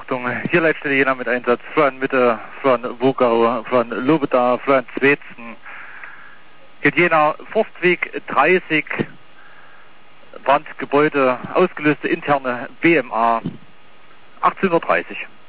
Achtung, hier Leitstelle Jena mit Einsatz, Florian Mitte, Florian Wogau, Florian Lobeda, Florian Zwetzen. Geht Jena, Forstweg 30, Brandgebäude, ausgelöste interne BMA, 18:30 Uhr.